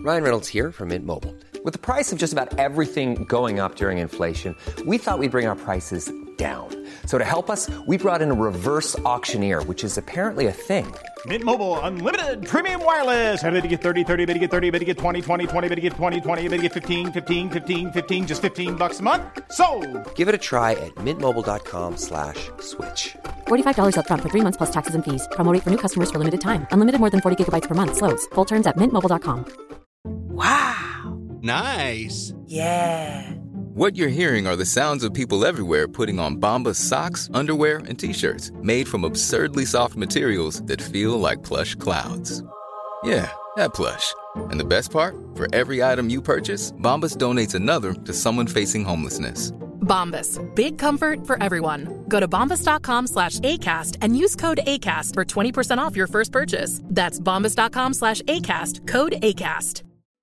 Ryan Reynolds here from Mint Mobile. With the price of just about everything going up during inflation, we thought we'd bring our prices down. So to help us, we brought in a reverse auctioneer, which is apparently a thing. Mint Mobile Unlimited Premium Wireless. How to get 30, 30, bit to get 30, bit to get 20, 20, 20, bit to get 20, 20, bit to get 15, 15, 15, 15, just $15 a month? Sold! Give it a try at mintmobile.com/switch. $45 up front for 3 months plus taxes and fees. Promo rate for new customers for limited time. Unlimited more than 40 gigabytes per month. Slows full terms at mintmobile.com. Wow. Nice. Yeah. What you're hearing are the sounds of people everywhere putting on Bombas socks, underwear, and T-shirts made from absurdly soft materials that feel like plush clouds. Yeah, that plush. And the best part? For every item you purchase, Bombas donates another to someone facing homelessness. Bombas. Big comfort for everyone. Go to bombas.com/ACAST and use code ACAST for 20% off your first purchase. That's bombas.com/ACAST. Code ACAST.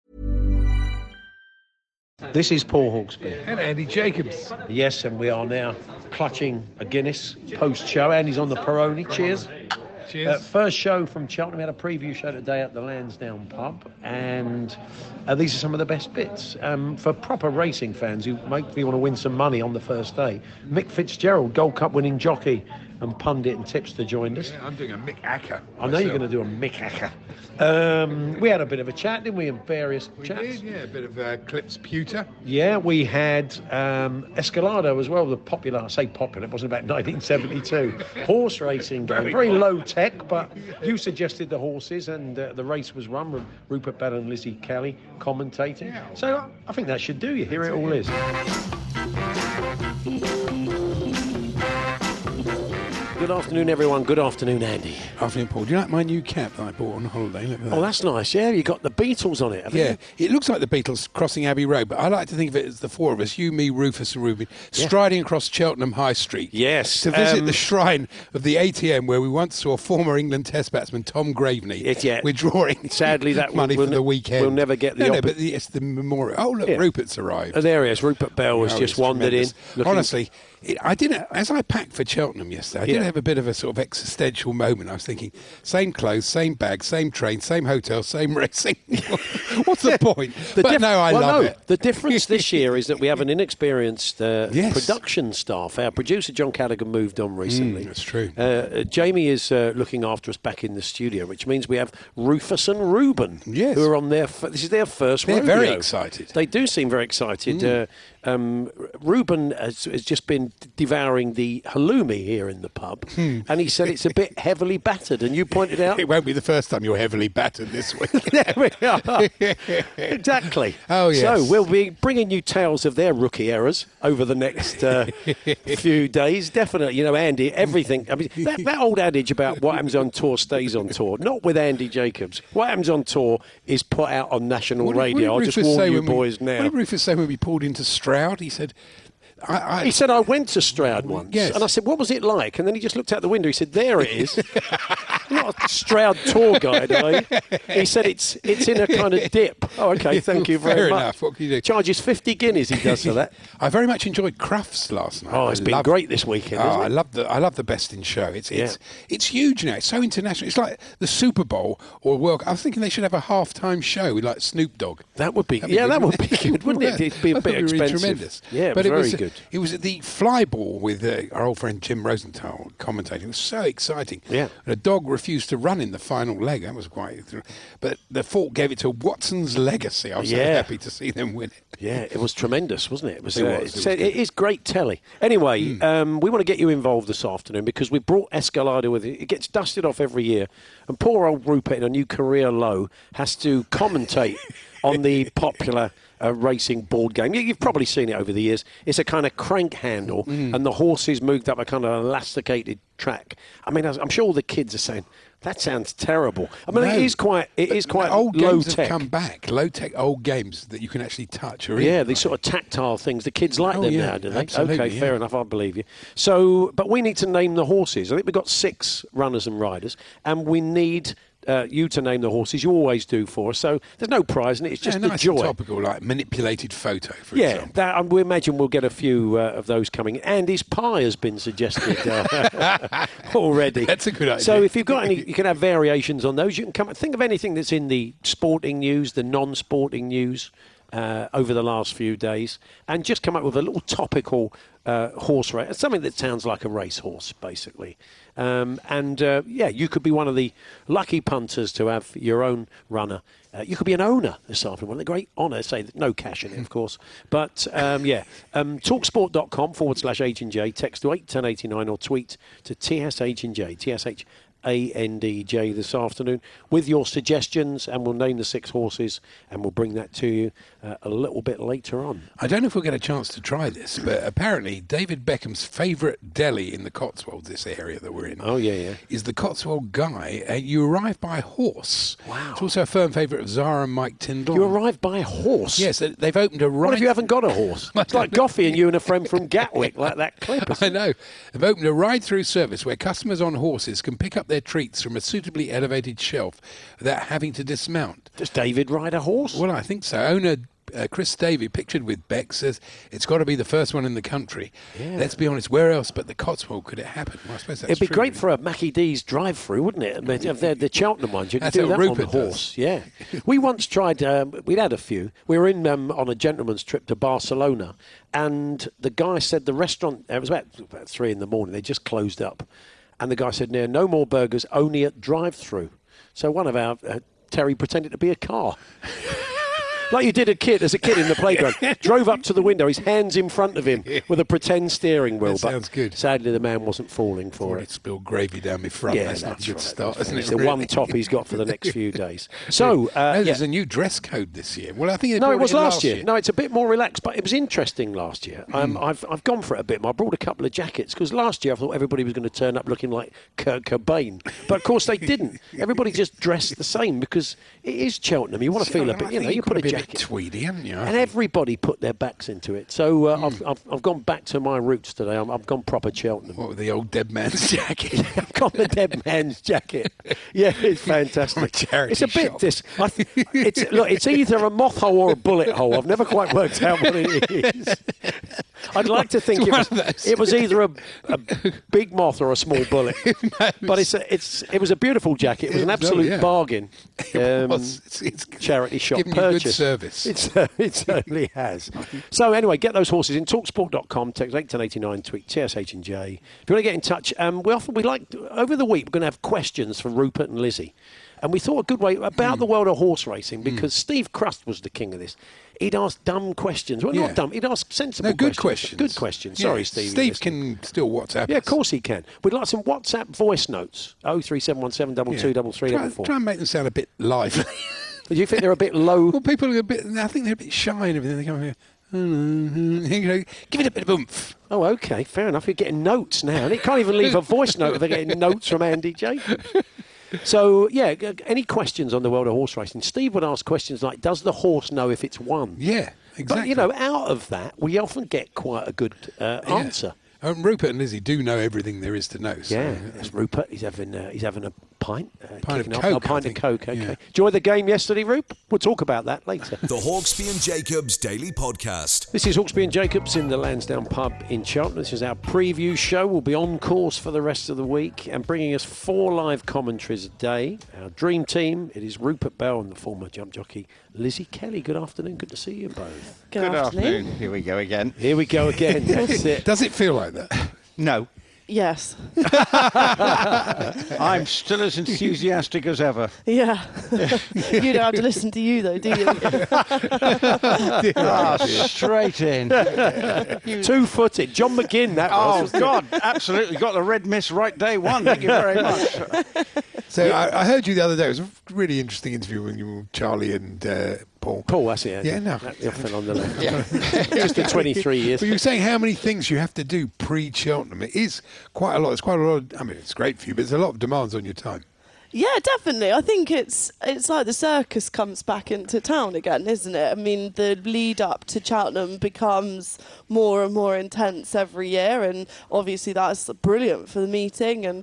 This is Paul Hawksby. And Andy Jacobs. Yes, and we are now clutching a Guinness post-show. Andy's on the Peroni. Cheers. Cheers. First show from Cheltenham. We had a preview show today at the Lansdowne pub, and these are some of the best bits. For proper racing fans who want to win some money on the first day, Mick Fitzgerald, Gold Cup winning jockey and pundit and tipster, joined us. Yeah, I'm doing a Mick Acker. I know you're going to do a Mick Acker. We had a bit of a chat, didn't we, in various chats? We did, yeah, a bit of Clips Pewter. Yeah, we had Escalado as well, the popular, I say popular, it wasn't about 1972, horse racing game. Very low tech, but you suggested the horses, and the race was run with Rupert Bell and Lizzie Kelly commentating. Yeah. So I think that should do you. Here it all is. Good afternoon, everyone. Good afternoon, Andy. Afternoon, Paul. Do you like my new cap that I bought on holiday? Look at that. Oh, that's nice. Yeah, you got the Beatles on it, haven't Yeah, you? it looks like the Beatles crossing Abbey Road, but I like to think of it as the four of us, you, me, Rufus and Ruby, striding across Cheltenham High Street. Yes. To visit the shrine of the ATM where we once saw former England Test batsman Tom Graveney withdrawing Sadly, that money for the weekend. We'll never get the No, but it's the memorial. Oh, look, Rupert's arrived. Oh, there he is. Rupert Bell has just wandered in. Honestly, I didn't. As I packed for Cheltenham yesterday, I did have a bit of a sort of existential moment. I was thinking, same clothes, same bag, same train, same hotel, same racing. What's the point? I love it. The difference this year is that we have an inexperienced production staff. Our producer John Callaghan moved on recently. That's true. Jamie is looking after us back in the studio, which means we have Rufus and Ruben, who are on their. This is their first rodeo. They're very excited. They do seem very excited. Ruben has just been devouring the halloumi here in the pub, and he said it's a bit heavily battered, and you pointed out... It won't be the first time you're heavily battered this week. There we are. Exactly. Oh, yes. So we'll be bringing you tales of their rookie errors over the next few days. Definitely. You know, Andy, everything... I mean, that old adage about what happens on tour stays on tour, not with Andy Jacobs. What happens on tour is put out on national radio. I'll just warn you boys now. What did Rufus say when we pulled into Stroud? He said... He said, I went to Stroud once. Yes. And I said, what was it like? And then he just looked out the window. He said, there it is. Not a Stroud tour guide, are you? He said, it's in a kind of dip. Oh, OK, thank you very much. Fair enough. What can you do? Charges 50 guineas he does for that. I very much enjoyed Crufts last night. Oh, it's been great this weekend, isn't it? I love the Best in Show. It's huge now. It's so international. It's like the Super Bowl or World Cup. I was thinking they should have a half-time show with like Snoop Dogg. That would be good, wouldn't it? It'd be a bit expensive. Really tremendous. Yeah, but it was very good. It was at the fly ball with our old friend Jim Rosenthal commentating. It was so exciting. Yeah. And a dog refused to run in the final leg. That was quite... But the Fault gave it to Watson's Legacy. I was so happy to see them win it. Yeah, it was tremendous, wasn't it? It is great telly. Anyway, we want to get you involved this afternoon because we brought Escalado with it. It gets dusted off every year. And poor old Rupert, in a new career low, has to commentate on the popular racing board game. You've probably seen it over the years. It's a kind of crank handle, and the horses moved up a kind of elasticated track. I mean, I'm sure all the kids are saying, that sounds terrible. I mean, it is quite old low games tech. have come back. Low tech old games that you can actually touch. These sort of tactile things. The kids like them now, do they? Absolutely, okay, fair enough. I believe you. So, but we need to name the horses. I think we've got 6 runners and riders, and we need you to name the horses. You always do for us. So there's no prize in it. It's just the nice joy. And topical, like manipulated photo, for example. Yeah, we imagine we'll get a few of those coming. Andy's pie has been suggested already. That's a good idea. So if you've got any, you can have variations on those. You can come think of anything that's in the sporting news, the non-sporting news over the last few days, and just come up with a little topical horse race, something that sounds like a racehorse, basically. You could be one of the lucky punters to have your own runner. You could be an owner this afternoon. One of the great honours. Say no cash in it, of course. But talksport.com/H&J. Text to 81089 or tweet to TSH&J. TSH&ANDJ this afternoon with your suggestions, and we'll name the 6 horses and we'll bring that to you a little bit later on. I don't know if we'll get a chance to try this, but apparently David Beckham's favourite deli in the Cotswolds, this area that we're in, is the Cotswold Guy. You arrive by horse. Wow. It's also a firm favourite of Zara and Mike Tyndall. You arrive by horse? Yes, they've opened a ride. What if you haven't got a horse? It's like Goffey and you and a friend from Gatwick, like that clip. I know. They've opened a ride-through service where customers on horses can pick up their treats from a suitably elevated shelf without having to dismount. Does David ride a horse? Well, I think so. Owner Chris Davey, pictured with Beck, says it's got to be the first one in the country. Yeah. Let's be honest, where else but the Cotswold could it happen? Well, I suppose that's It'd be true, great for a Mackie D's drive-through, wouldn't it? The Cheltenham ones. You can That's do what that Rupert on the horse. does. Yeah. We once tried, we'd had a few. We were in on a gentleman's trip to Barcelona, and the guy said the restaurant, it was about 3 in the morning, they just closed up. And the guy said, no more burgers, only at drive-through. So one of our, Terry pretended to be a car. Like you did as a kid in the playground. Drove up to the window, his hands in front of him with a pretend steering wheel. That sounds good. Sadly, the man wasn't falling for it. It spilled gravy down my front. Yeah, that's not a good right. start, isn't It's it? the one top he's got for the next few days. So, there's a new dress code this year. Well, I think it was last year. No, it's a bit more relaxed, but it was interesting last year. I've gone for it a bit more. I brought a couple of jackets because last year I thought everybody was going to turn up looking like Kurt Cobain, but of course they didn't. Everybody just dressed the same because it is Cheltenham. You want to feel a bit, you put a jacket, a bit tweedy, haven't you? And everybody put their backs into it. So I've gone back to my roots today. I've gone proper Cheltenham. What with the old dead man's jacket? I've got the dead man's jacket. Yeah, it's fantastic. It's a bit it's either a moth hole or a bullet hole. I've never quite worked out what it is. I'd like to think it was either a big moth or a small bullet. But it was a beautiful jacket. It was an absolute bargain. It's charity shop giving purchase. You good service. It certainly has. So anyway, get those horses in talksport.com, text 81089, tweet TSH&J. If you want to get in touch, we like over the week we're going to have questions for Rupert and Lizzie. And we thought a good way about the world of horse racing, because Steve Crust was the king of this. He'd ask dumb questions. Well, not dumb. He'd ask sensible questions. Good questions. Sorry, Steve. Steve can still WhatsApp us. Yeah, of course he can. We'd like some WhatsApp voice notes. 03717 223344. Try and make them sound a bit lively. Do you think they're a bit low? Well, people are I think they're a bit shy and everything. They come here, give it a bit of oomph. Oh, OK, fair enough. You're getting notes now. And it can't even leave a voice note if they're getting notes from Andy Jacobs. So, any questions on the world of horse racing? Steve would ask questions like, does the horse know if it's won? Yeah, exactly. But, out of that, we often get quite a good answer. Rupert and Lizzie do know everything there is to know. So. Yeah, that's Rupert. He's having a pint. Pint of Coke. A pint of Coke, OK. Yeah. Enjoy the game yesterday, Rupe? We'll talk about that later. The Hawksbee and Jacobs Daily Podcast. This is Hawksbee and Jacobs in the Lansdowne pub in Cheltenham. This is our preview show. We'll be on course for the rest of the week and bringing us 4 live commentaries a day. Our dream team, it is Rupert Bell and the former jump jockey Lizzie Kelly. Good afternoon. Good to see you both. Good afternoon. Here we go again. That's it. Does it feel like that? No. Yes. I'm still as enthusiastic as ever. Yeah. You don't have to listen to you, though, do you? Straight in. 2-footed. John McGinn, that was. Oh, God, absolutely. Got the red miss right day one. Thank you very much. So I heard you the other day. It was a really interesting interview with you, Charlie and Paul. Paul, that's it. Yeah, no. The often on the left. Yeah. Just the 23 years. But you were saying how many things you have to do pre-Cheltenham. It is quite a lot. It's quite a lot. I mean, it's great for you, but there's a lot of demands on your time. Yeah, definitely. I think it's like the circus comes back into town again, isn't it? I mean, the lead up to Cheltenham becomes more and more intense every year, and obviously that's brilliant for the meeting and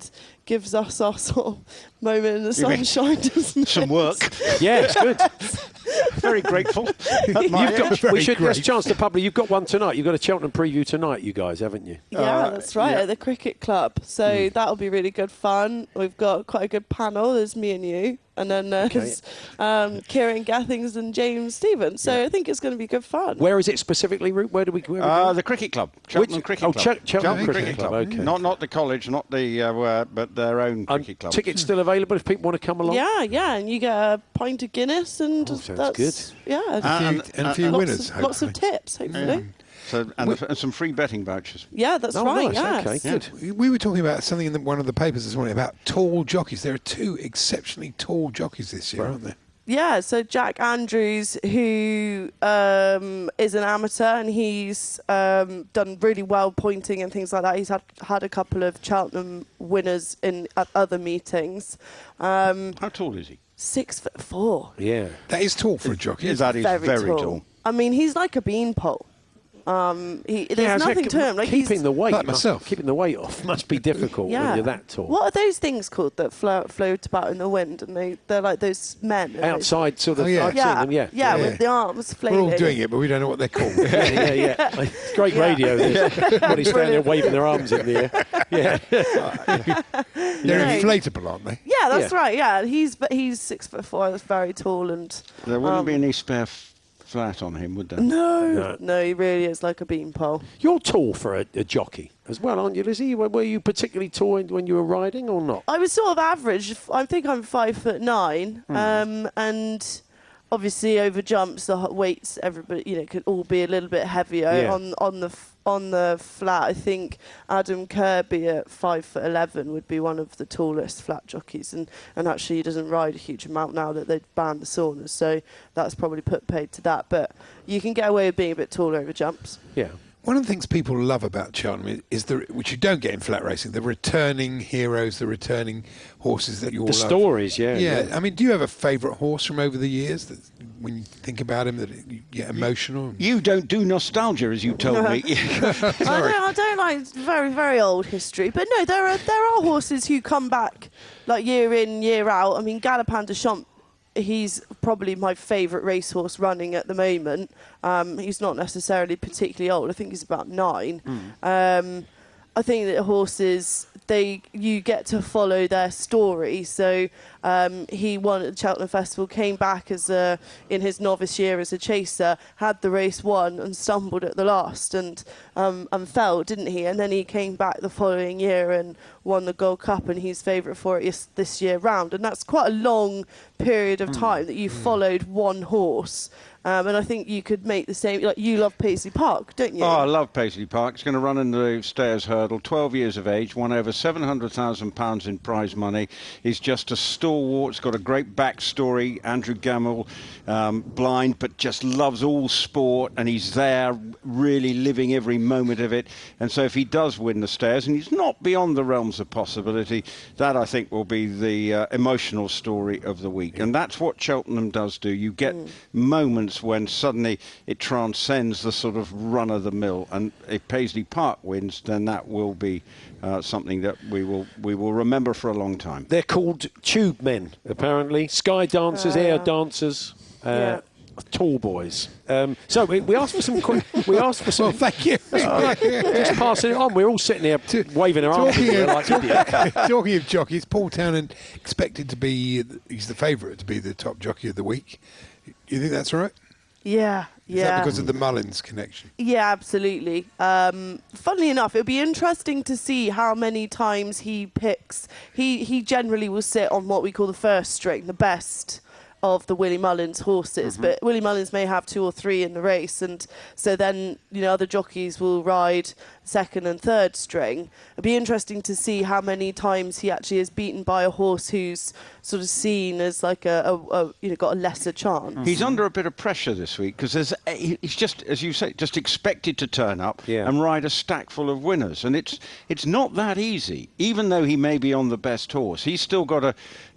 gives us our sort of moment in the sunshine, doesn't it? Some work. Yeah, it's good. Very grateful. We should. Let's chance the public. You've got one tonight. You've got a Cheltenham preview tonight, you guys, haven't you? Yeah, that's right, at the cricket club. So that'll be really good fun. We've got quite a good panel. There's me and you. And then there's Kieran Gathings and James Stevens. So I think it's going to be good fun. Where is it specifically, Root? Where do we go? The cricket club. Cheltenham Cricket Club. Cheltenham Cricket Club. Okay. Not the college, not the but their own cricket club. Tickets still available if people want to come along? Yeah. And you get a pint of Guinness and sounds good. Yeah. And a few winners, lots of tips, hopefully. So, and some free betting vouchers. Yeah, that's right. Nice. Yes. Okay, good. We were talking about something in one of the papers this morning about tall jockeys. There are 2 exceptionally tall jockeys this year, aren't there? Yeah, so Jack Andrews, who is an amateur, and he's done really well pointing and things like that. He's had a couple of Cheltenham winners at other meetings. How tall is he? 6'4". Yeah. That is tall for a jockey. That is very tall. I mean, he's like a beanpole. There's nothing to him. Like keeping the weight, like myself. Keeping the weight off must be difficult when you're that tall. What are those things called that float about in the wind? And they're like those men outside, sort of. Oh, yeah. I've seen them. Yeah, with the arms flailing. We're all doing it, but we don't know what they're called. yeah. It's great radio. Everybody's standing there waving their arms in the air. Yeah. They're inflatable, aren't they? Yeah, that's right. Yeah, he's 6'4". That's very tall, and there wouldn't be any spare flat on him, would there? No, he really is like a beanpole. You're tall for a jockey as well, aren't you, Lizzie? Were you particularly tall when you were riding or not? I was sort of average. I think I'm 5'9", and obviously over jumps the weights everybody could all be a little bit heavier on the flat. I think Adam Kirby at 5'11" would be one of the tallest flat jockeys, and actually he doesn't ride a huge amount now that they've banned the saunas, so that's probably put paid to that. But you can get away with being a bit taller over jumps. Yeah. One of the things people love about Cheltenham is which you don't get in flat racing, the returning heroes, the returning horses that you all love. The stories, yeah. I mean, do you have a favourite horse from over the years that, when you think about him, that you get emotional? You don't do nostalgia, as you told me. I don't like very, very old history, but no, there are horses who come back like year in, year out. I mean, Galopin Des Champs, he's probably my favourite racehorse running at the moment. He's not necessarily particularly old. I think he's about 9. I think that horses, you get to follow their story. So he won at the Cheltenham Festival, came back in his novice year as a chaser, had the race won and stumbled at the last and fell, didn't he? And then he came back the following year and won the Gold Cup, and he's favourite for it this year round. And that's quite a long period of time that you followed one horse. And I think you could make the same. Like, you love Paisley Park, don't you? Oh, I love Paisley Park. He's going to run in the Stayers Hurdle. 12 years of age, won over £700,000 in prize money. He's just a stalwart. He's got a great backstory. Andrew Gamble, blind, but just loves all sport, and he's there, really living every moment of it. And so, if he does win the Stayers, and he's not beyond the realms of possibility, that I think will be the emotional story of the week. And that's what Cheltenham does do. You get moments when suddenly it transcends the sort of run-of-the-mill, and if Paisley Park wins, then that will be something that we will remember for a long time. They're called tube men, apparently. Sky dancers, air dancers, tall boys. So we asked for some. We asked for some. Well, thank you. Just passing it on. We're all sitting there waving our arms like idiots. Talking of jockeys, Paul Townend expected to be. He's the favourite to be the top jockey of the week. You think that's right? Yeah. Is that because of the Mullins connection? Yeah, absolutely. Funnily enough, it'll be interesting to see how many times he picks. He generally will sit on what we call the first string, the best of the Willie Mullins horses, but Willie Mullins may have 2 or 3 in the race, and so then other jockeys will ride second and third string. It'd be interesting to see how many times he actually is beaten by a horse who's sort of seen as like got a lesser chance. He's under a bit of pressure this week because he's just, as you say, just expected to turn up and ride a stack full of winners, and it's not that easy. Even though he may be on the best horse, he's still got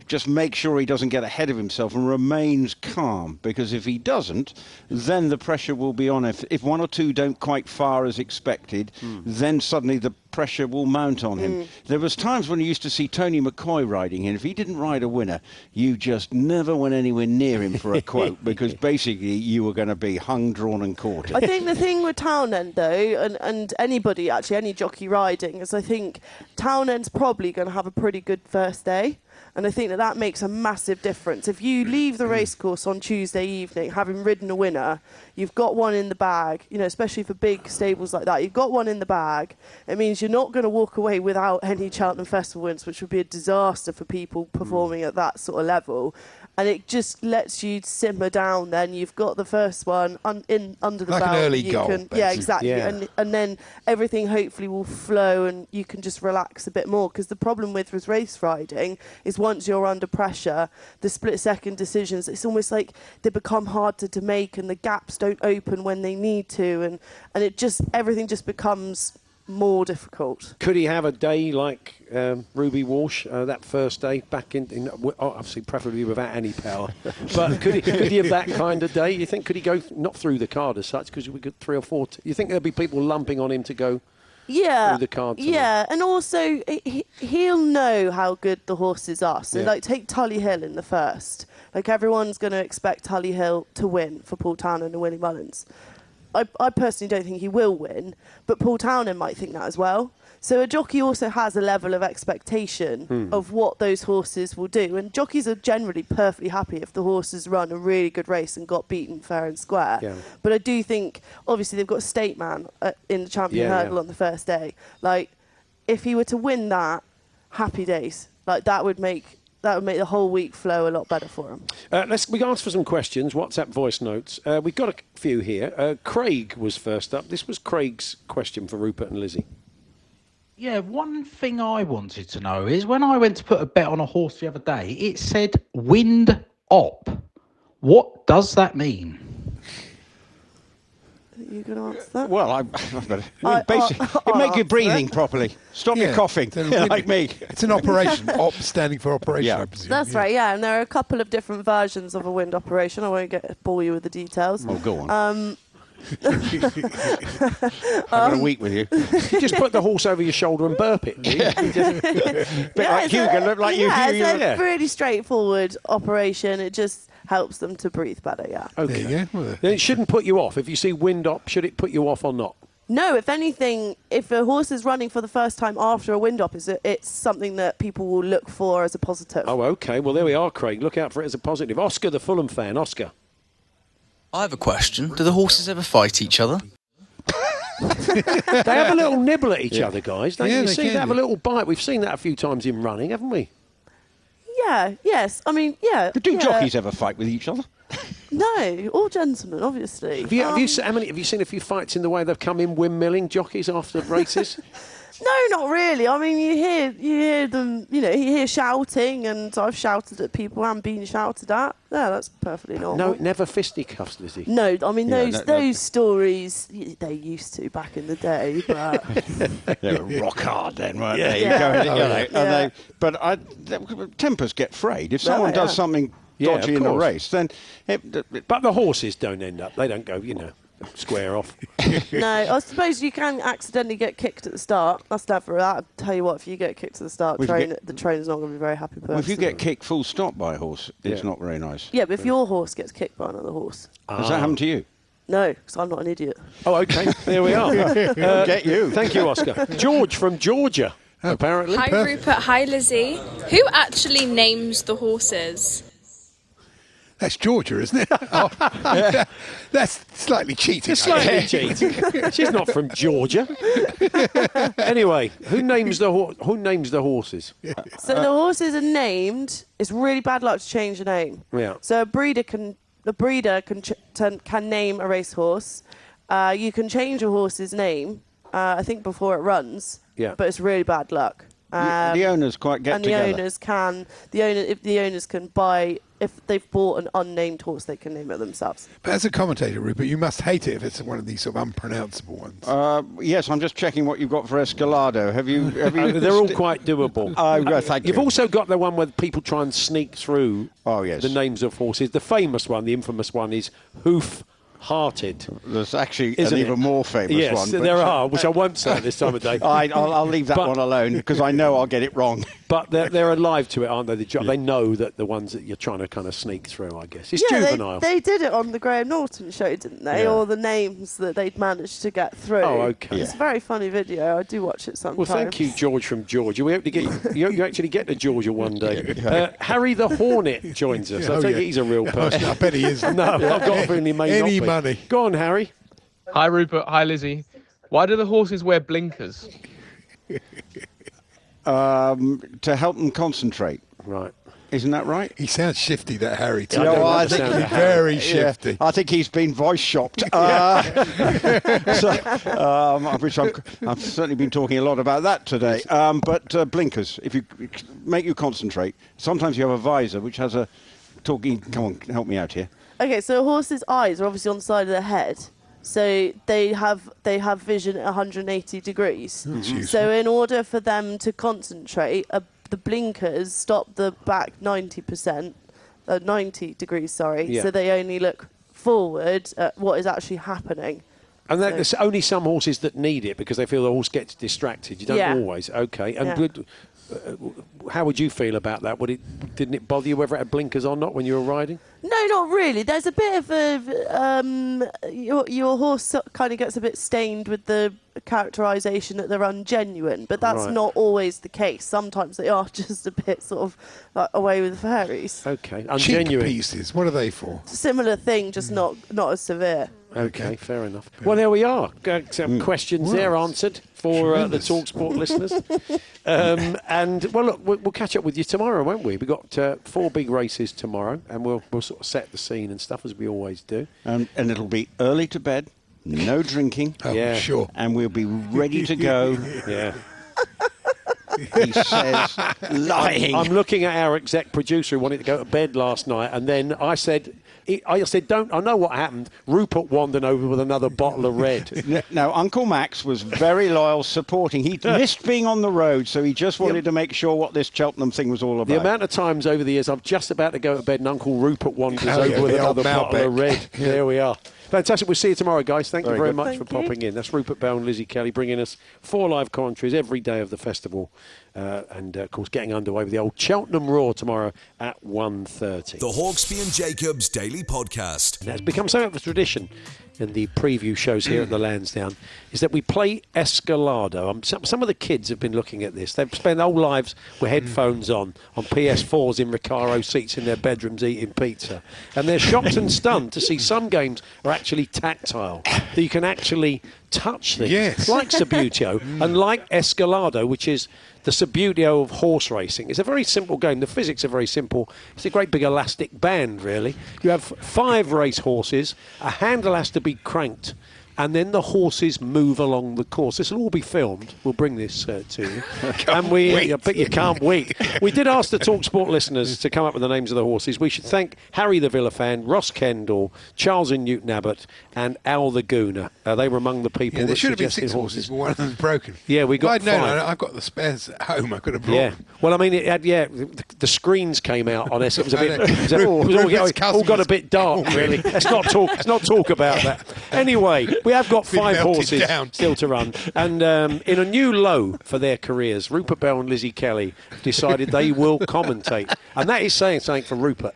just make sure he doesn't get ahead of himself and remains calm, because if he doesn't, then the pressure will be on. If one or two don't quite fire as expected, then suddenly the pressure will mount on him. There was times when you used to see Tony McCoy riding him. If he didn't ride a winner, you just never went anywhere near him for a quote, because basically you were going to be hung, drawn and quartered. I think the thing with Townend, though, and anybody, actually, any jockey riding, is I think Townend's probably going to have a pretty good first day. And I think that makes a massive difference. If you leave the racecourse on Tuesday evening, having ridden a winner, you've got one in the bag, especially for big stables like that, you've got one in the bag. It means you're not going to walk away without any Cheltenham Festival wins, which would be a disaster for people performing at that sort of level. And it just lets you simmer down then. You've got the first one under the belt. Like an early goal, yeah, exactly. Yeah. And then everything hopefully will flow and you can just relax a bit more. Because the problem with race riding is once you're under pressure, the split-second decisions, it's almost like they become harder to make and the gaps don't open when they need to. And it just, everything just becomes more difficult. Could he have a day like Ruby Walsh, that first day back in obviously preferably without any power, but could he have that kind of day? You think, could he go not through the card as such, because we got 3 or 4 you think there'll be people lumping on him to go through the card? And also he'll know how good the horses are. So like take Tully Hill in the first, like everyone's going to expect Tully Hill to win for Paul Townend and Willie Mullins. I personally don't think he will win, but Paul Townend might think that as well. So a jockey also has a level of expectation of what those horses will do. And jockeys are generally perfectly happy if the horses run a really good race and got beaten fair and square. Yeah. But I do think, obviously, they've got a state man in the champion hurdle on the first day. Like, if he were to win that, happy days. Like, that would make the whole week flow a lot better for him. We asked for some questions, WhatsApp voice notes. We've got a few here. Craig was first up. This was Craig's question for Rupert and Lizzie. Yeah, one thing I wanted to know is when I went to put a bet on a horse the other day, it said wind op. What does that mean? Are you going to answer that? Well, basically, it makes you breathing properly. Stop your coughing, like me. It's an operation. Op standing for operation, I presume. That's right, yeah. And there are a couple of different versions of a wind operation. I won't bore you with the details. Oh, go on. I've got a week with you. You just put the horse over your shoulder and burp it. Like Hugo, look like you. It's a really straightforward operation. It just helps them to breathe better, Okay. There you go. Then it shouldn't put you off. If you see wind op, should it put you off or not? No, if anything, if a horse is running for the first time after a wind op, it's something that people will look for as a positive. Oh, okay. Well, there we are, Craig. Look out for it as a positive. Oscar, the Fulham fan. Oscar. I have a question. Do the horses ever fight each other? They have a little nibble at each other, guys. Don't you see? They have a little bite. We've seen that a few times in running, haven't we? Yeah, yes. I mean, yeah. But do jockeys ever fight with each other? No, all gentlemen, obviously. Have you seen a few fights in the way they've come in windmilling jockeys after races? No, not really. I mean, you hear them, you hear shouting, and I've shouted at people and been shouted at. Yeah, that's perfectly normal. No, never fisticuffs, Lizzie. No, I mean, those stories, they used to back in the day, but... They were rock hard then, weren't they? But tempers get frayed. If someone does something dodgy in a race, then... But the horses don't end up, they don't go, square off. No, I suppose you can accidentally get kicked at the start. That's never that. I'll tell you what, if you get kicked at the start, the trainer's not going to be a very happy person. Well, if you get kicked full stop by a horse, it's not very nice. Yeah, but if your horse gets kicked by another horse... Has that happened to you? No, because I'm not an idiot. Oh, okay. There we are. Get you. Thank you, Oscar. George from Georgia, apparently. Hi, Rupert. Hi, Lizzie. Who actually names the horses? That's Georgia, isn't it? That's slightly cheating. It's slightly cheating. She's not from Georgia. Anyway, who names the horses? So the horses are named. It's really bad luck to change the name. Yeah. So the breeder can name a racehorse. You can change a horse's name, I think, before it runs. Yeah. But it's really bad luck. The owners quite get together. The owners can buy if they've bought an unnamed horse, they can name it themselves. But as a commentator, Rupert, you must hate it if it's one of these sort of unpronounceable ones. Yes, I'm just checking what you've got for Escalado. Have you? They're all quite doable. Thank you. You've also got the one where people try and sneak through yes. the names of horses. The famous one, the infamous one, is Hoof-Hearted. There's actually an even more famous yes, one. Yes, there are, which I won't say at this time of day. I'll leave that one alone because I know I'll get it wrong. But they're alive to it, aren't they? They know that the ones that you're trying to kind of sneak through, I guess. It's juvenile. They did it on the Graham Norton show, didn't they? Yeah. All the names that they'd managed to get through. Oh, okay. It's a very funny video. I do watch it sometimes. Well, thank you, George from Georgia. We hope to get you actually get to Georgia one day. Harry the Hornet joins us. I think he's a real person. I bet he is. No, I've got a feeling he may not be. Any money. Go on, Harry. Hi, Rupert. Hi, Lizzie. Why do the horses wear blinkers? To help them concentrate. Right. Isn't that right? He sounds shifty, that Harry. I think he's very shifty. Yeah, I think he's been voice shopped. Which I've certainly been talking a lot about that today. But blinkers, if you make you concentrate. Sometimes you have a visor which has a talking. Come on, help me out here. Okay, so a horse's eyes are obviously on the side of their head. So they have vision at 180 degrees. So in order for them to concentrate, the blinkers stop the back 90 degrees, sorry. Yeah. So they only look forward at what is actually happening. And there's only some horses that need it because they feel the horse gets distracted. You don't always. Okay. And how would you feel about that? Didn't it bother you whether it had blinkers or not when you were riding? No, not really. There's a bit of your horse kind of gets a bit stained with the characterisation that they're ungenuine, but that's not always the case. Sometimes they are just a bit sort of like away with the fairies. Okay, ungenuine. ungenuine Pieces. What are they for? Similar thing, just not as severe. Okay, fair enough. Well, there we are. Some questions there answered for the TalkSport listeners. And, well, look, we'll catch up with you tomorrow, won't we? We've got 4 big races tomorrow, and we'll sort of set the scene and stuff as we always do. And it'll be early to bed, no drinking. Oh, sure. And we'll be ready to go. Yeah. He says, lying. I'm looking at our exec producer who wanted to go to bed last night, and then I said, I know what happened. Rupert wandered over with another bottle of red. No, Uncle Max was very loyal, supporting. He missed being on the road, so he just wanted to make sure what this Cheltenham thing was all about. The amount of times over the years I'm just about to go to bed and Uncle Rupert wanders over with another bottle of red. There we are. Fantastic. We'll see you tomorrow, guys. Thank you very much for popping in. That's Rupert Bell and Lizzie Kelly bringing us 4 live commentaries every day of the festival. And, of course, getting underway with the old Cheltenham Roar tomorrow at 1:30. The Hawksbee and Jacobs Daily Podcast. It's become something of a tradition in the preview shows here at the Lansdowne, is that we play Escalado. Some of the kids have been looking at this. They've spent their whole lives with headphones on PS4s in Recaro seats in their bedrooms eating pizza. And they're shocked and stunned to see some games are actually tactile, that you can actually touch things. Yes. Like Subbuteo and like Escalado, which is the Subbuteo of horse racing. It's a very simple game. The physics are very simple. It's a great big elastic band, really. You have 5 race horses. A handle has to be cranked, and then the horses move along the course. This will all be filmed. We'll bring this to you. I bet you can't wait. We did ask the TalkSport listeners to come up with the names of the horses. We should thank Harry the Villa fan, Ross Kendall, Charles and Newton Abbott, and Al the Gooner. They were among the people that there should have been 6 suggested horses, but one of them's broken. Yeah, we got 5. I've got the spares at home. I could have brought them. Well, I mean, it had, the screens came out on us. It was a bit, all got a bit dark, really. Let's not talk about that. Anyway, we have got 5 horses still to run, and in a new low for their careers, Rupert Bell and Lizzie Kelly decided they will commentate, and that is saying something for Rupert.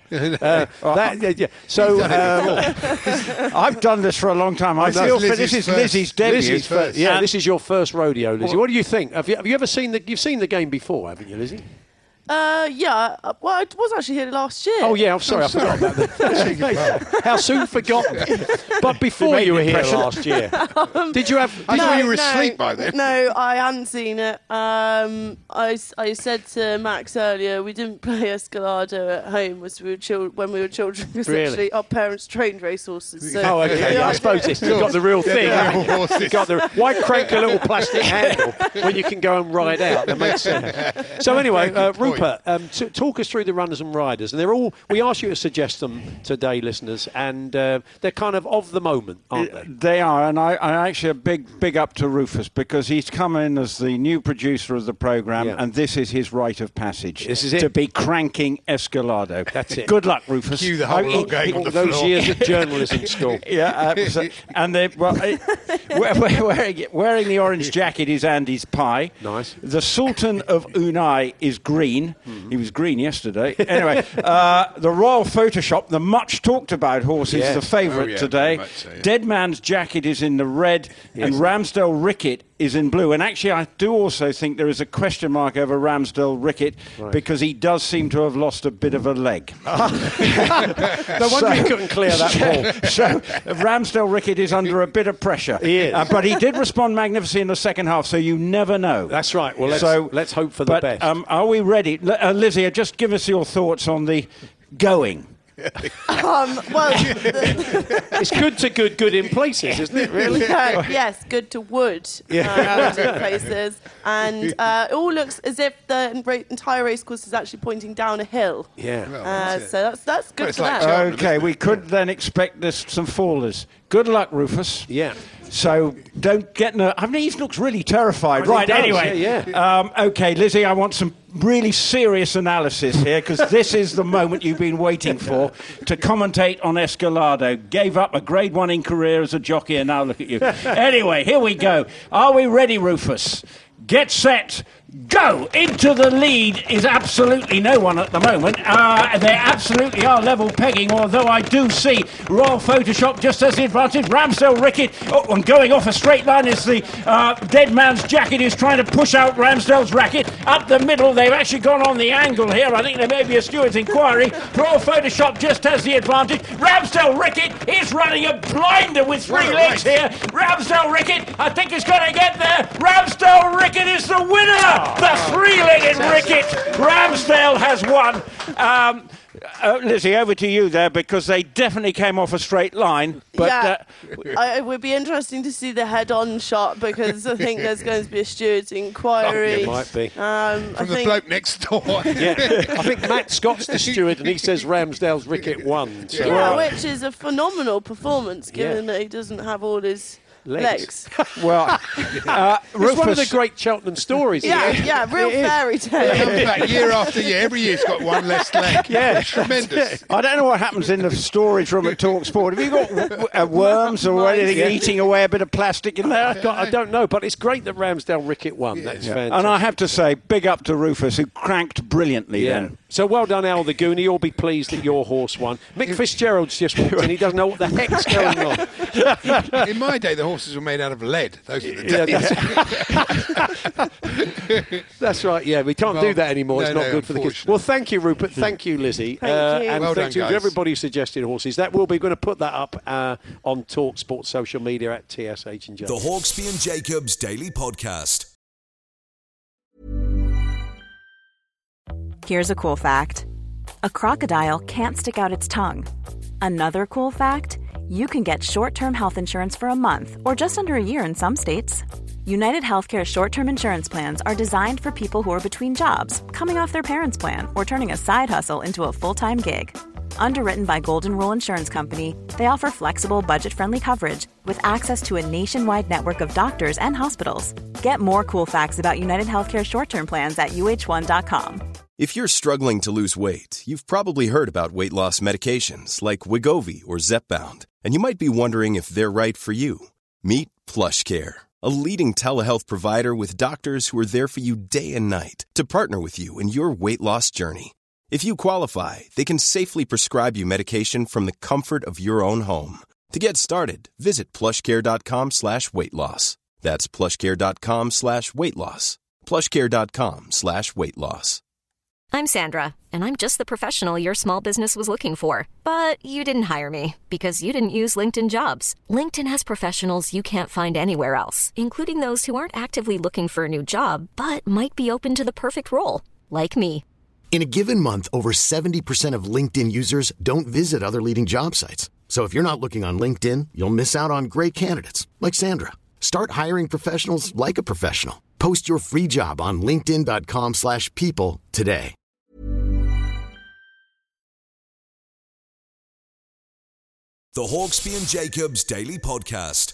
So I've done this for a long time. I feel this is Lizzie's debut. This is your first rodeo, Lizzie. What do you think? Have you ever seen you've seen the game before, haven't you, Lizzie? Yeah. Well, I was actually here last year. Oh, yeah, I'm sorry. I forgot about that. How soon forgotten. But before you were here last year, did you have... I thought you were asleep by then. No, I hadn't seen it. I said to Max earlier, we didn't play Escalado at home when we were children, because actually our parents trained racehorses. So okay. I suppose you've got the real thing. You've got why crank a little plastic handle when you can go and ride out? That makes sense. So anyway, Rupert Rupert, talk us through the runners and riders. And they're all, we asked you to suggest them today, listeners, and they're kind of the moment, aren't they? They are, and I actually a big up to Rufus, because he's come in as the new producer of the programme, and this is his rite of passage. This is it. To be cranking Escalado. That's it. Good luck, Rufus. Cue the whole lot going on the those floor. years at journalism school. And they, wearing the orange jacket is Andy's Pie. Nice. The Sultan of Unai is green. Mm-hmm. He was green yesterday. Anyway, the Royal Photoshop, the much talked about horse, is the favourite today. So, Dead Man's Jacket is in the red, and Ramsdale Ricket is in blue. And actually, I do also think there is a question mark over Ramsdale Ricket, because he does seem to have lost a bit of a leg. No wonder he couldn't clear that ball. So Ramsdale Ricket is under a bit of pressure. He is. But he did respond magnificently in the second half, so you never know. That's right. Well, let's hope for the best. Are we ready? Lizzie, just give us your thoughts on the going. It's good to good in places, isn't it, really? Yes, good to wood in places. And it all looks as if the entire racecourse is actually pointing down a hill. Yeah. So that's good for that. Okay, we could then expect some fallers. Good luck, Rufus. Yeah. So don't get nervous. I mean, he looks really terrified. Right, anyway. Okay, Lizzie, I want some really serious analysis here, because this is the moment you've been waiting for to commentate on Escalado. Gave up a Grade 1 in career as a jockey, and now look at you. Anyway, here we go. Are we ready, Rufus? Get set. Go! Into the lead is absolutely no one at the moment. They absolutely are level pegging, although I do see Royal Photoshop just has the advantage. Ramsdale Ricket, and going off a straight line is the Dead Man's Jacket, who's trying to push out Ramsdale's Racket. Up the middle, they've actually gone on the angle here. I think there may be a steward's inquiry. Royal Photoshop just has the advantage. Ramsdale Ricket is running a blinder with three legs here. Ramsdale Ricket, I think, is going to get there. Ramsdale Ricket is the winner! The three-legged Ricket. Ramsdale has won. Lizzie, over to you there, because they definitely came off a straight line. But it would be interesting to see the head-on shot, because I think there's going to be a steward's inquiry. It might be. From the bloke next door. I think Matt Scott's the steward, and he says Ramsdale's Ricket won. So. Which is a phenomenal performance, given that he doesn't have all his legs. Well, it's one of the great Cheltenham stories. Real fairy tale. Year after year, every year's got one less leg. Yeah, it's tremendous. I don't know what happens in the storage room at TalkSport. Have you got worms or anything eating away a bit of plastic in there? I don't know, but it's great that Ramsdale Ricket won. That's fantastic. And I have to say, big up to Rufus, who cranked brilliantly then. So well done, Al the Goonie. You'll be pleased that your horse won. Mick Fitzgerald's just walked in. He doesn't know what the heck's going on. In my day, the horses were made out of lead. Those are the days. That's right, we can't do that anymore. It's not good for the kids. Well, thank you, Rupert. Thank you, Lizzie. Thank you. And well thank done, you to everybody who suggested horses. That will be going to put that up on TalkSport social media at TSH and J. The Hawksbee and Jacobs Daily Podcast. Here's a cool fact. A crocodile can't stick out its tongue. Another cool fact, you can get short-term health insurance for a month or just under a year in some states. United Healthcare short-term insurance plans are designed for people who are between jobs, coming off their parents' plan, or turning a side hustle into a full-time gig. Underwritten by Golden Rule Insurance Company, they offer flexible, budget-friendly coverage with access to a nationwide network of doctors and hospitals. Get more cool facts about United Healthcare short-term plans at uh1.com. If you're struggling to lose weight, you've probably heard about weight loss medications like Wegovy or Zepbound, and you might be wondering if they're right for you. Meet PlushCare, a leading telehealth provider with doctors who are there for you day and night to partner with you in your weight loss journey. If you qualify, they can safely prescribe you medication from the comfort of your own home. To get started, visit plushcare.com/weightloss. That's plushcare.com/weightloss. plushcare.com/weightloss. I'm Sandra, and I'm just the professional your small business was looking for. But you didn't hire me because you didn't use LinkedIn Jobs. LinkedIn has professionals you can't find anywhere else, including those who aren't actively looking for a new job, but might be open to the perfect role, like me. In a given month, over 70% of LinkedIn users don't visit other leading job sites. So if you're not looking on LinkedIn, you'll miss out on great candidates, like Sandra. Start hiring professionals like a professional. Post your free job on linkedin.com/people today. The Hawksby and Jacobs Daily Podcast.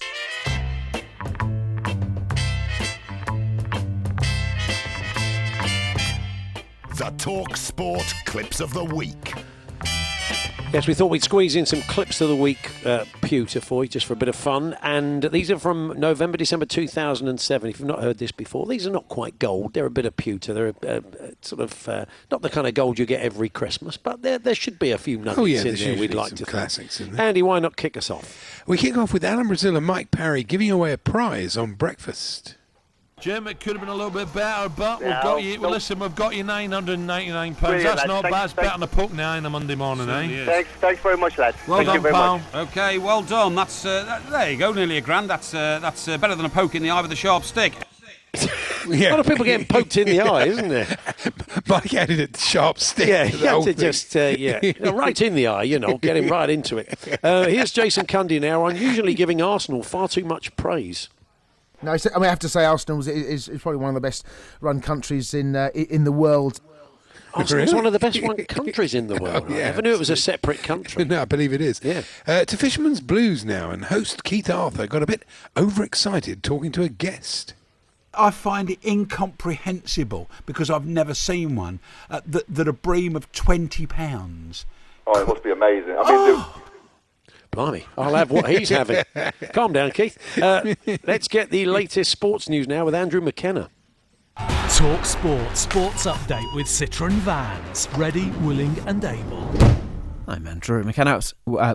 The Talk Sport Clips of the Week. Yes, we thought we'd squeeze in some clips of the week, pewter for you, just for a bit of fun. And these are from November, December 2007. If you've not heard this before, these are not quite gold. They're a bit of pewter. They're sort of not the kind of gold you get every Christmas, but there should be a few nuggets in there we'd like to classics in there. Andy, why not kick us off? We kick off with Alan Brazil and Mike Parry giving away a prize on breakfast. Jim, it could have been a little bit better, but we've got you. Well, listen, we've got you £999. That's not bad. It's better than a puck now on a Monday morning, eh? Thanks very much, lad. Well done, pal. Okay, well done. That's there you go, nearly £1,000. That's better than a poke in the eye with a sharp stick. A lot of people getting poked in the eye, isn't there? Mike added a sharp stick. Yeah, you have to just, right in the eye, get him right into it. Here's Jason Cundy now, unusually giving Arsenal far too much praise. No, I have to say Arsenal is probably one of the best run countries in the world. Arsenal's one of the best run countries in the world. I never knew it was a separate country. No, I believe it is. Yeah. To Fisherman's Blues now, and host Keith Arthur got a bit overexcited talking to a guest. I find it incomprehensible, because I've never seen one, that a bream of £20. Oh, it must be amazing. I mean, Blimey, I'll have what he's having. Calm down, Keith. Let's get the latest sports news now with Andrew McKenna. Talk Sport, sports update with Citroën Vans. Ready, willing and able. I'm Andrew McKenna. Well,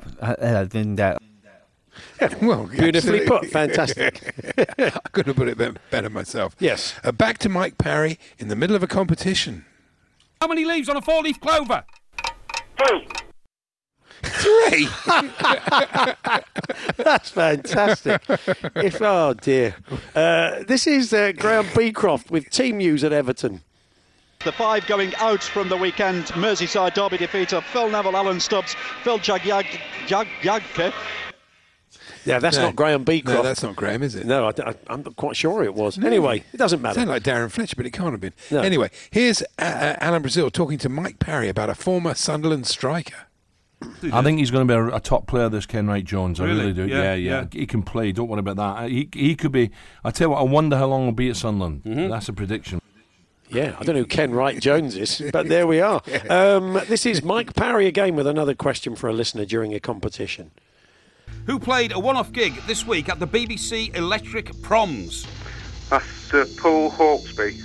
beautifully put. Fantastic. I couldn't have put it better myself. Yes. Back to Mike Parry in the middle of a competition. How many leaves on a 4-leaf clover? 3. 3. That's fantastic. Oh dear. This is Graham Beecroft with team news at Everton. The 5 going out from the weekend. Merseyside derby defeat of Phil Neville, Alan Stubbs, Phil Jagielka. Yeah, that's not Graham Beecroft. No, that's not Graham, is it? No, I'm not quite sure it was. No. Anyway, it doesn't matter. Sound like Darren Fletcher, but it can't have been. No. Anyway, here's Alan Brazil talking to Mike Parry about a former Sunderland striker. I think he's going to be a top player, this Ken Wright-Jones. I really do. Yeah. He can play. Don't worry about that. He could be. I tell you what, I wonder how long he'll be at Sunderland. Mm-hmm. That's a prediction. Yeah, I don't know who Ken Wright-Jones is, but there we are. This is Mike Parry again with another question for a listener during a competition. Who played a one-off gig this week at the BBC Electric Proms? That's Paul Hawksby.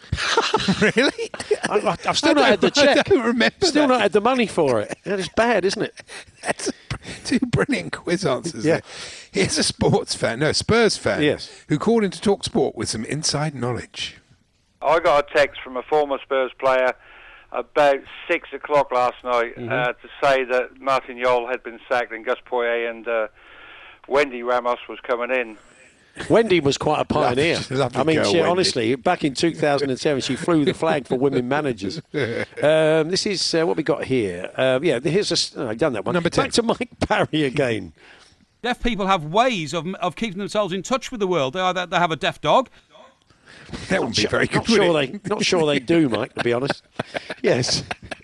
Really? I've still not had the check. I don't remember. Still not had the money for it. That is bad, isn't it? That's two brilliant quiz answers. Yeah. There. Here's a Spurs fan, yes, who called into Talk Sport with some inside knowledge. I got a text from a former Spurs player about 6 o'clock last night to say that Martin Jol had been sacked and Gus Poyet and Wendy Ramos was coming in. Wendy was quite a pioneer. Lovely I mean, girl, Wendy. Honestly, back in 2007, she flew the flag for women managers. This is what we got here. Here's I've done that one. Number 10. Back to Mike Parry again. Deaf people have ways of keeping themselves in touch with the world. They have a deaf dog. That wouldn't be very good. Not sure they do, Mike, to be honest. Yes.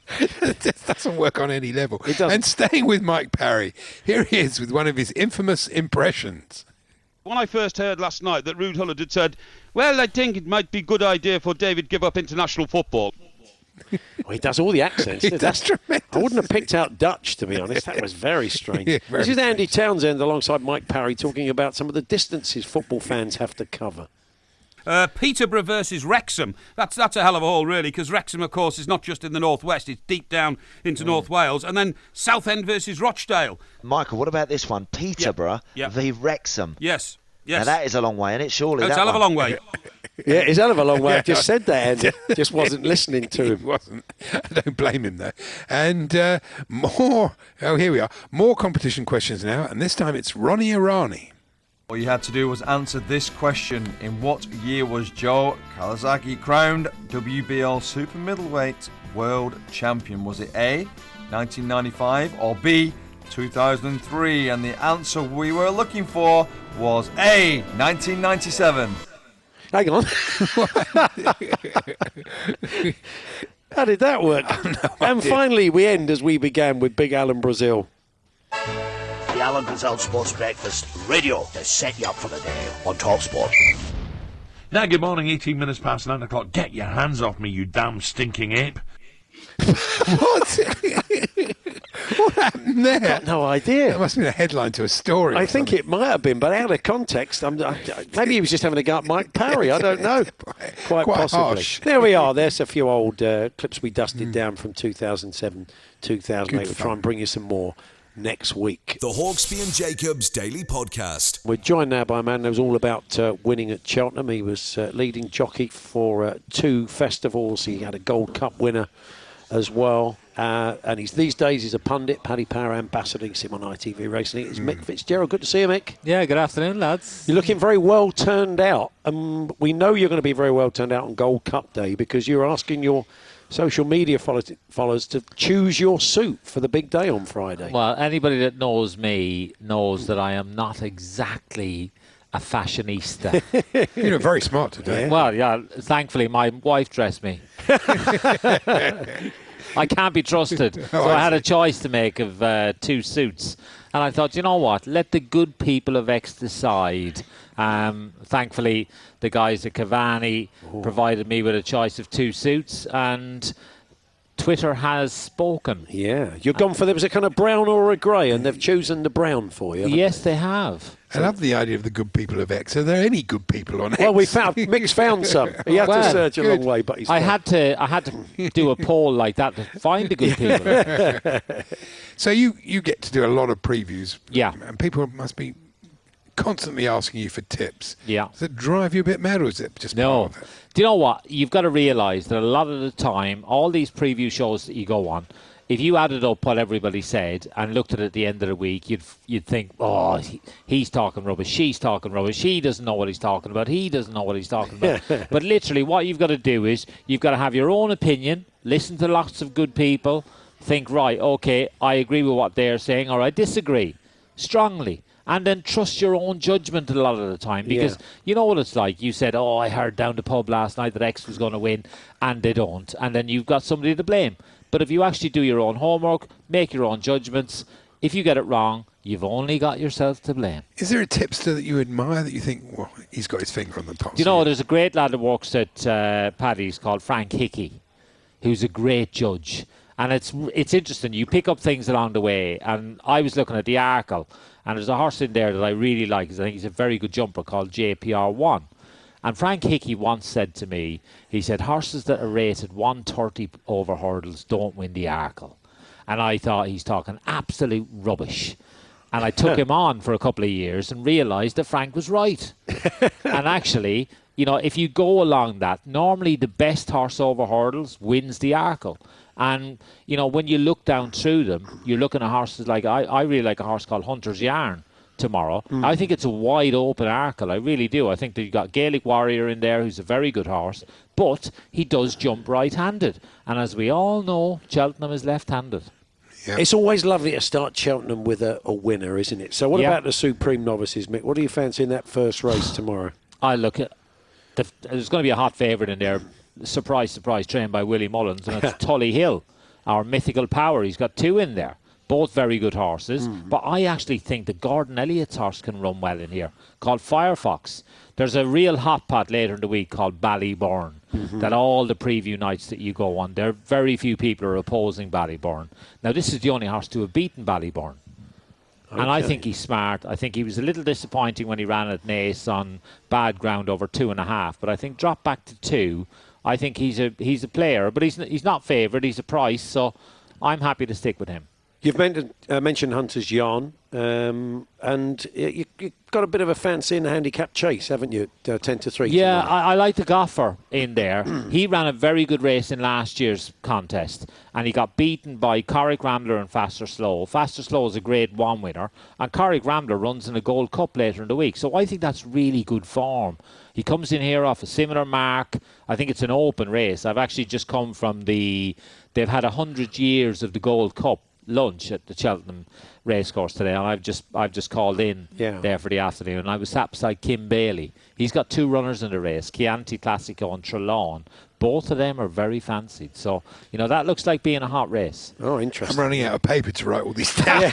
It doesn't work on any level. It doesn't. And staying with Mike Parry, here he is with one of his infamous impressions. When I first heard last night that Ruud Gullit had said, well, I think it might be a good idea for David give up international football. Well, he does all the accents. That's tremendous. I wouldn't have picked out Dutch, to be honest. That was very strange. Yeah, very this is Andy Townsend alongside Mike Parry talking about some of the distances football fans have to cover. Peterborough versus Wrexham. That's a hell of a haul, really, because Wrexham, of course, is not just in the northwest; it's deep down into North Wales. And then Southend versus Rochdale. Michael, what about this one? Peterborough v Wrexham. Yes. Now that is a long way, isn't it? Surely it's a hell of a long way. Yeah, it's a hell of a long way. I just said that, Andy. Just wasn't listening to him. He wasn't. I don't blame him, though. And more. Oh, here we are. More competition questions now, and this time it's Ronnie Irani. All you had to do was answer this question. In what year was Joe Kawasaki crowned WBL Super Middleweight World Champion? Was it A, 1995, or B, 2003? And the answer we were looking for was A, 1997. Hang on. How did that work? And finally, we end as we began with Big Alan Brazil. Alan Gazelle Sports Breakfast Radio to set you up for the day on Talk Sport. Now, good morning, 18 minutes past 9 o'clock. Get your hands off me, you damn stinking ape. What? What happened there? I've got no idea. That must have been a headline to a story. I think it might have been, but out of context, maybe he was just having a go at Mike Parry. I don't know. Quite possibly. Harsh. There we are. There's a few old clips we dusted down from 2007, 2008. We'll try and bring you some more next week. The Hawksby and Jacobs Daily Podcast. We're joined now by a man that was all about winning at Cheltenham. He was leading jockey for 2 festivals. He had a Gold Cup winner as well. And these days he's a pundit, Paddy Power ambassador. You can see him on ITV Racing. It's Mick Fitzgerald. Good to see you, Mick. Yeah, good afternoon, lads. You're looking very well turned out. We know you're going to be very well turned out on Gold Cup Day because you're asking your social media followers to choose your suit for the big day on Friday. Well, anybody that knows me knows that I am not exactly a fashionista. You look very smart today. Yeah. Well, yeah, thankfully my wife dressed me. I can't be trusted. So I had a choice to make of 2 suits. And I thought, you know what, let the good people of X decide. Thankfully, the guys at Cavani provided me with a choice of 2 suits, and Twitter has spoken. Yeah, you've gone for, there was a kind of brown or a grey, and they've chosen the brown for you. Yes, they have. I love the idea of the good people of X. Are there any good people on X? Well, Mick's found some. He had to search a long way, but he's I had to do a poll like that to find the good people. So you get to do a lot of previews. Yeah. And people must be constantly asking you for tips. Yeah. Does it drive you a bit mad, or is it just no? part of it? Do you know what? You've got to realise that a lot of the time, all these preview shows that you go on, if you added up what everybody said and looked at it at the end of the week, you'd think, oh, he's talking rubbish, she's talking rubbish, he doesn't know what he's talking about, he doesn't know what he's talking about. But literally what you've got to do is you've got to have your own opinion, listen to lots of good people, think, right, okay, I agree with what they're saying, or I disagree strongly. And then trust your own judgment a lot of the time. Because you know what it's like. You said, I heard down the pub last night that X was going to win, and they don't. And then you've got somebody to blame. But if you actually do your own homework, make your own judgments, if you get it wrong, you've only got yourself to blame. Is there a tipster that you admire that you think, well, he's got his finger on the pulse? You know, there's a great lad that works at Paddy's called Frank Hickey, who's a great judge. And it's interesting. You pick up things along the way. And I was looking at the Arkle, and there's a horse in there that I really like. I think he's a very good jumper called JPR1. And Frank Hickey once said to me, he said, horses that are rated 130 over hurdles don't win the Arkle. And I thought he's talking absolute rubbish. And I took him on for a couple of years and realised that Frank was right. And actually, you know, if you go along that, normally the best horse over hurdles wins the Arkle. And, you know, when you look down through them, you're looking at horses like, I really like a horse called Hunter's Yarn tomorrow. I think it's a wide open Arkle. I really do. I think that you've got Gaelic Warrior in there, who's a very good horse, but he does jump right-handed. And as we all know, Cheltenham is left-handed. Yep. It's always lovely to start Cheltenham with a winner, isn't it? So what about the Supreme Novices, Mick? What do you fancy in that first race tomorrow? I look at... There's going to be a hot favourite in there. Surprise, surprise, trained by Willie Mullins, and it's Tully Hill, our mythical power. He's got 2 in there, both very good horses. But I actually think that Gordon Elliott's horse can run well in here, called Firefox. There's a real hot pot later in the week called Ballyburn, that all the preview nights that you go on, there very few people are opposing Ballyburn. Now, this is the only horse to have beaten Ballyburn. Okay. And I think he's smart. I think he was a little disappointing when he ran at Naas on bad ground over 2.5, but I think drop back to 2. I think he's a player, but he's not favoured. He's a price, so I'm happy to stick with him. You've mentioned Hunter's Yarn, and you've got a bit of a fancy in the handicap chase, haven't you? 10-3. Yeah, I like the Goffer in there. He ran a very good race in last year's contest, and he got beaten by Corrick Rambler and Faster Slow. Faster Slow is a Grade 1 winner, and Corrick Rambler runs in a Gold Cup later in the week. So I think that's really good form. He comes in here off a similar mark. I think it's an open race. I've actually just come from they've had 100 years of the Gold Cup lunch at the Cheltenham racecourse today, and I've just called in there for the afternoon, and I was sat beside Kim Bailey. He's got 2 runners in the race, Chianti Classico and Trelawn. Both of them are very fancied. So, that looks like being a hot race. Oh, interesting. I'm running out of paper to write all these down.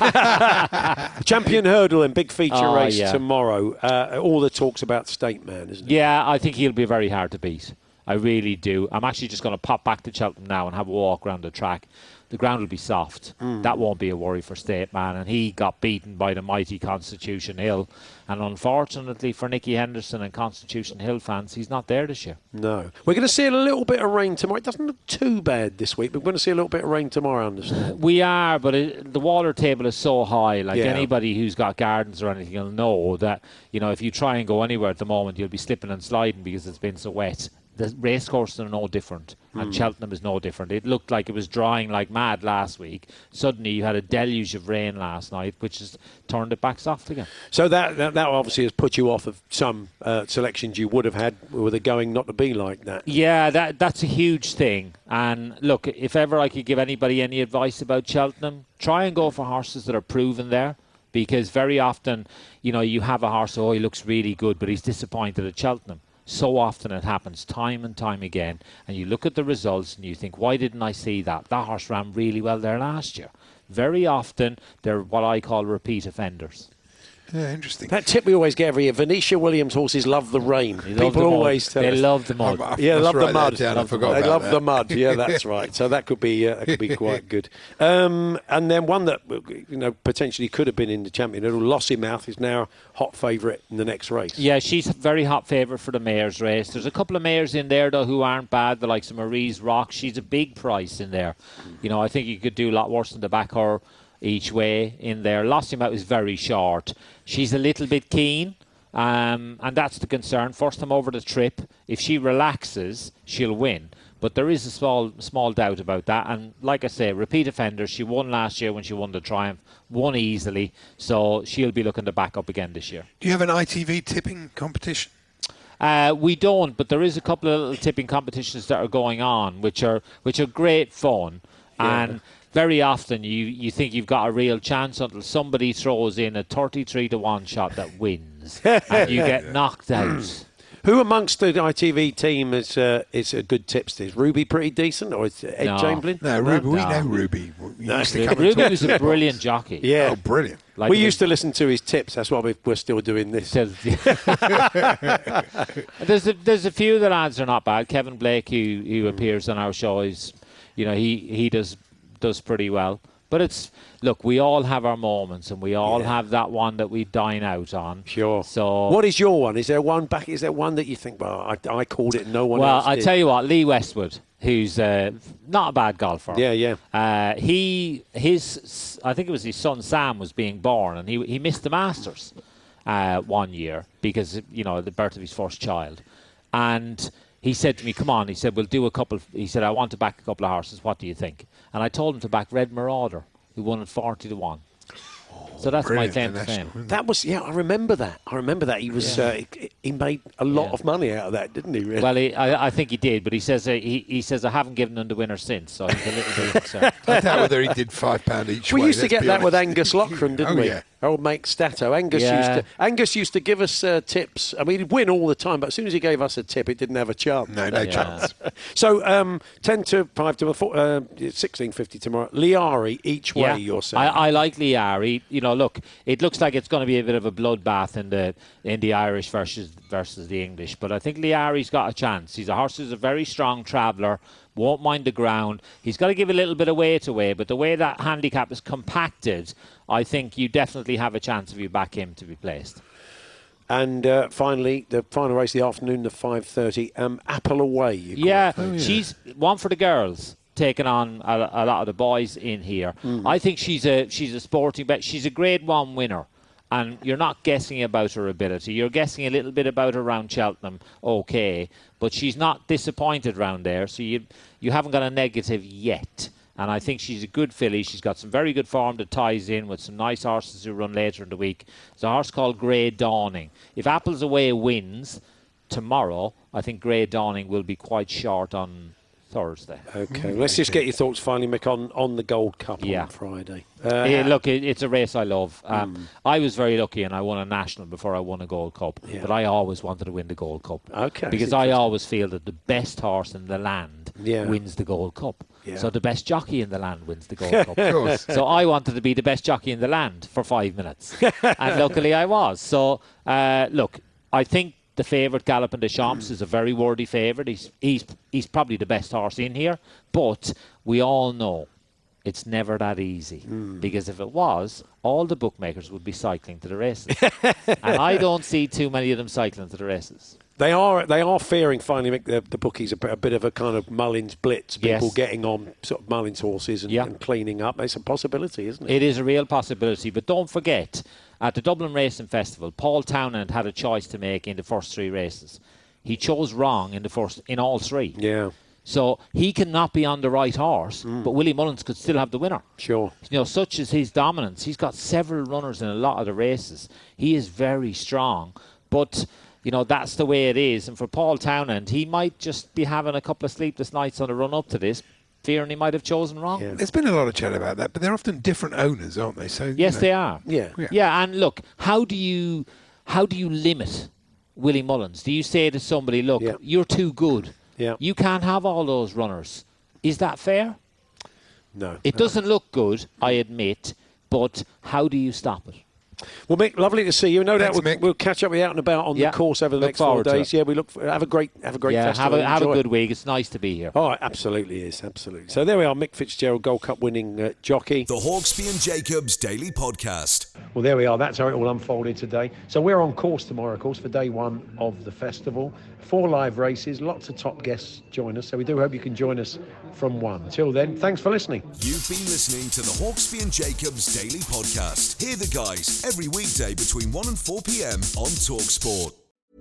Champion Hurdle and big feature race tomorrow. All the talks about State Man, isn't it? Yeah, I think he'll be very hard to beat. I really do. I'm actually just going to pop back to Cheltenham now and have a walk around the track. The ground will be soft. That won't be a worry for State Man. And he got beaten by the mighty Constitution Hill. And unfortunately for Nicky Henderson and Constitution Hill fans, he's not there this year. No. We're going to see a little bit of rain tomorrow. It doesn't look too bad this week, but we're going to see a little bit of rain tomorrow, I understand. We are, but the water table is so high. Anybody who's got gardens or anything will know that, if you try and go anywhere at the moment, you'll be slipping and sliding because it's been so wet. The racecourses are no different, and Cheltenham is no different. It looked like it was drying like mad last week. Suddenly you had a deluge of rain last night, which has turned it back soft again. So that obviously has put you off of some selections you would have had with it going not to be like that. Yeah, that's a huge thing. And look, if ever I could give anybody any advice about Cheltenham, try and go for horses that are proven there. Because very often, you have a horse, he looks really good, but he's disappointed at Cheltenham. So often it happens time and time again, and you look at the results and you think, why didn't I see that? That horse ran really well there last year. Very often they're what I call repeat offenders. Yeah, interesting. That tip we always get every year. Venetia Williams horses love the rain. People always tell us. They love the mud. They love the mud. They love the mud. Yeah, that's right. So that could be quite good. And then one that potentially could have been in the champion, Lossiemouth, is now hot favourite in the next race. Yeah, she's a very hot favourite for the mares race. There's a couple of mares in there though who aren't bad. The likes of Marie's Rock. She's a big price in there. I think you could do a lot worse than the back her each way in there. Lossiemouth is very short. She's a little bit keen, and that's the concern. First time over the trip, if she relaxes, she'll win. But there is a small doubt about that. And like I say, repeat offender. She won last year when she won the Triumph, won easily. So she'll be looking to back up again this year. Do you have an ITV tipping competition? We don't, but there is a couple of little tipping competitions that are going on, which are great fun. Yeah. And very often you think you've got a real chance until somebody throws in a 33-1 shot that wins and you get knocked out. Who amongst the ITV team is a good tipster? Is Ruby pretty decent, or is Ed Chamberlain? No, Ruby. We know Ruby. Ruby was a brilliant jockey. Yeah. Oh, brilliant. We used to listen to his tips. That's why we're still doing this. There's a few of the lads are not bad. Kevin Blake, who appears on our show, is he does pretty well. But we all have our moments, and we all have that one that we dine out on. Sure. So, what is your one? Is there one that you think, well, I called it, no one else did? Well, I tell you what, Lee Westwood, who's not a bad golfer. Yeah. I think it was his son Sam was being born, and he missed the Masters 1 year because the birth of his first child, and he said to me, come on, he said, we'll do a couple. He said, I want to back a couple of horses. What do you think? And I told him to back Red Marauder, who won at 40-1 So that's my claim to fame. That was, I remember that. He was, he made a lot of money out of that, didn't he? Really? Well, I think he did, but he says he says I haven't given him the winner since, so he's a little bit concerned. I doubt whether he did £5 each way. We used to get that with Angus Loughran, didn't we? Yeah. Old mate Stato. Angus used to give us tips. I mean, he'd win all the time, but as soon as he gave us a tip, it didn't have a chance. No chance. So 10 to 5 to 16.50 tomorrow. Liari each way, you're saying? I like Liari. Look, it looks like it's going to be a bit of a bloodbath in the Irish versus the English, but I think Liari's got a chance. He's a horse who's a very strong traveller, won't mind the ground. He's got to give a little bit of weight away, but the way that handicap is compacted, I think you definitely have a chance if you back him to be placed. And finally, the final race of the afternoon, the 5:30, Apple Away. She's one for the girls, taking on a lot of the boys in here. I think she's a sporting bet. She's a Grade 1 winner. And you're not guessing about her ability. You're guessing a little bit about her around Cheltenham, okay. But she's not disappointed round there, so you haven't got a negative yet. And I think she's a good filly. She's got some very good form that ties in with some nice horses who run later in the week. There's a horse called Grey Dawning. If Apples Away wins tomorrow, I think Grey Dawning will be quite short on Thursday. Okay, let's just get your thoughts finally, Mick, on the Gold Cup on Friday. Look, it's a race I love. I was very lucky and I won a national before I won a Gold Cup, but I always wanted to win the Gold Cup. Okay, because I always feel that the best horse in the land wins the Gold Cup. Yeah. So the best jockey in the land wins the Gold Cup. Of course. So I wanted to be the best jockey in the land for 5 minutes. And luckily I was. So, look, I think the favourite, Galopin Des Champs, is a very worthy favourite. He's probably the best horse in here. But we all know it's never that easy. Because if it was, all the bookmakers would be cycling to the races. And I don't see too many of them cycling to the races. They are fearing finally make the bookies a bit of a kind of Mullins blitz. People getting on sort of Mullins horses and cleaning up. It's a possibility, isn't it? It is a real possibility. But don't forget, at the Dublin Racing Festival, Paul Townend had a choice to make in the first 3 races. He chose wrong in all 3. Yeah. So he cannot be on the right horse, but Willie Mullins could still have the winner. Sure. You know, such is his dominance. He's got several runners in a lot of the races. He is very strong, but you know, that's the way it is. And for Paul Townend, he might just be having a couple of sleepless nights on the run up to this, fearing he might have chosen wrong. Yeah. There's been a lot of chat about that, but they're often different owners, aren't they? So yes, they are. Yeah. And look, how do you limit Willie Mullins? Do you say to somebody, look, you're too good. Yeah. You can't have all those runners. Is that fair? No. It doesn't look good, I admit, but how do you stop it? Well, Mick, lovely to see you. No doubt we'll catch up with you out and about on the course over the next 4 days. Yeah, we have a great festival. Have a good week. It's nice to be here. Oh, it absolutely is. Absolutely. So there we are, Mick Fitzgerald, Gold Cup winning jockey. The Hawksby and Jacobs Daily Podcast. Well, there we are. That's how it all unfolded today. So we're on course tomorrow, of course, for day 1 of the festival. 4 live races, lots of top guests join us. So we do hope you can join us from 1. Till then, thanks for listening. You've been listening to the Hawksby and Jacobs Daily Podcast. Hear the guys every weekday between 1 and 4 p.m. on TalkSport.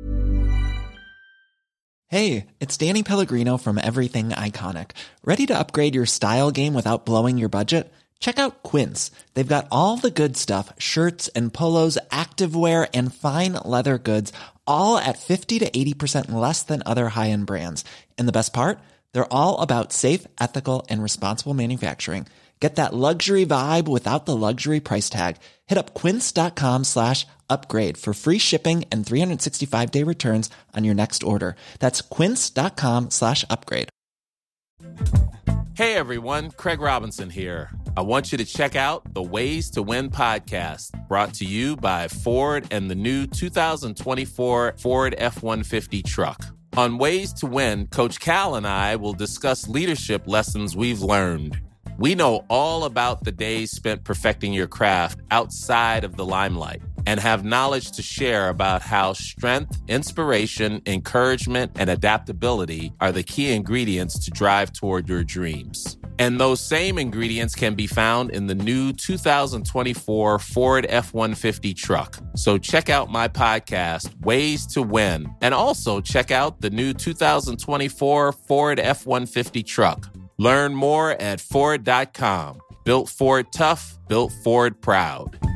Hey, it's Danny Pellegrino from Everything Iconic. Ready to upgrade your style game without blowing your budget? Check out Quince. They've got all the good stuff, shirts and polos, activewear, and fine leather goods, all at 50 to 80% less than other high-end brands. And the best part? They're all about safe, ethical, and responsible manufacturing. Get that luxury vibe without the luxury price tag. Hit up quince.com/upgrade for free shipping and 365-day returns on your next order. That's quince.com/upgrade. Hey everyone, Craig Robinson here. I want you to check out the Ways to Win podcast, brought to you by Ford and the new 2024 Ford F-150 truck. On Ways to Win, Coach Cal and I will discuss leadership lessons we've learned. We know all about the days spent perfecting your craft outside of the limelight and have knowledge to share about how strength, inspiration, encouragement, and adaptability are the key ingredients to drive toward your dreams. And those same ingredients can be found in the new 2024 Ford F-150 truck. So check out my podcast, Ways to Win, and also check out the new 2024 Ford F-150 truck. Learn more at Ford.com. Built Ford tough, built Ford proud.